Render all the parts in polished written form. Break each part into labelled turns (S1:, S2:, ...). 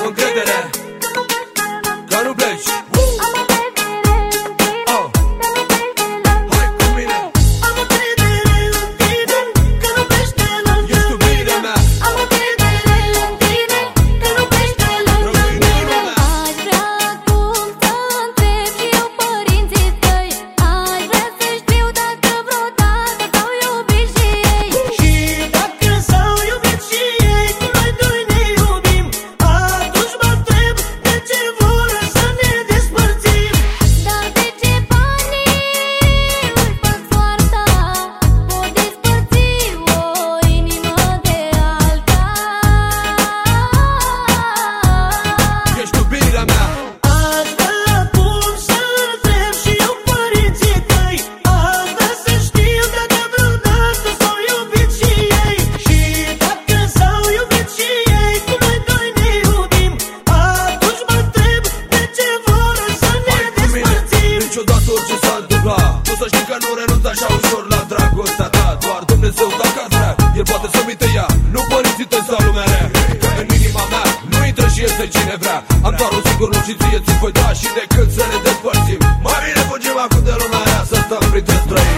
S1: am încredere că nu pleci. Orice s-a întâmplat, tu să știi că nu renunț așa ușor la dragostea ta. Doar Dumnezeu dacă ați vrea, El poate să uite ea, nu părinții tăi sau lumea rea. Că în inima mea nu intră și este cine vrea. Am doar un singur loc și ție ți-l voi da. Și decât să ne despărțim, mai bine fugim acum de lumea rea, să stăm printre străini.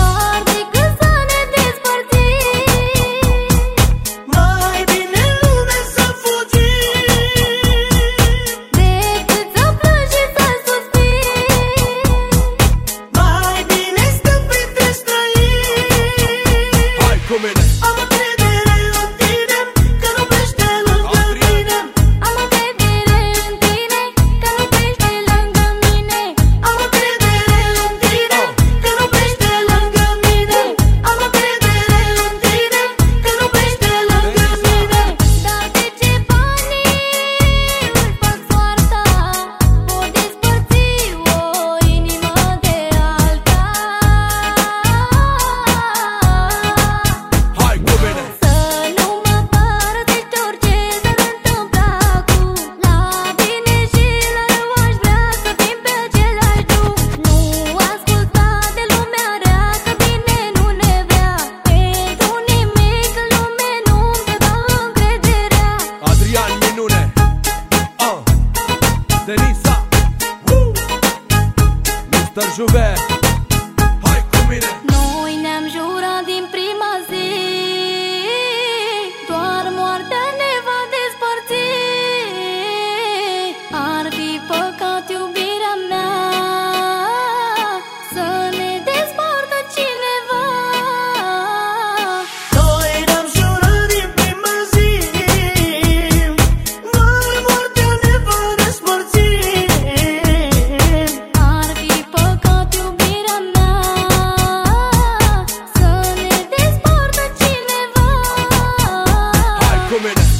S2: Am încredere în tine, că nu pleci de lângă mine. Am încredere în tine, că nu pleci de lângă mine. Am încredere în tine, că nu pleci de lângă mine. Am încredere în tine, că nu pleci de lângă mine. Dar de ce banii își fac soarta? Pot despărți o inimă de alta.
S1: Denisa, Mr. Juve, hai cu mine.
S2: Noi ne-am jurat din prima zi, doar moartea ne va despărți. Ar fi păcat iubirea mea să ne despartă cineva. Noi ne-am jurat din prima zi, doar moartea ne va despărți. Ar fi păcat iubirea mea să ne despartă cineva.
S1: Hai cu mine.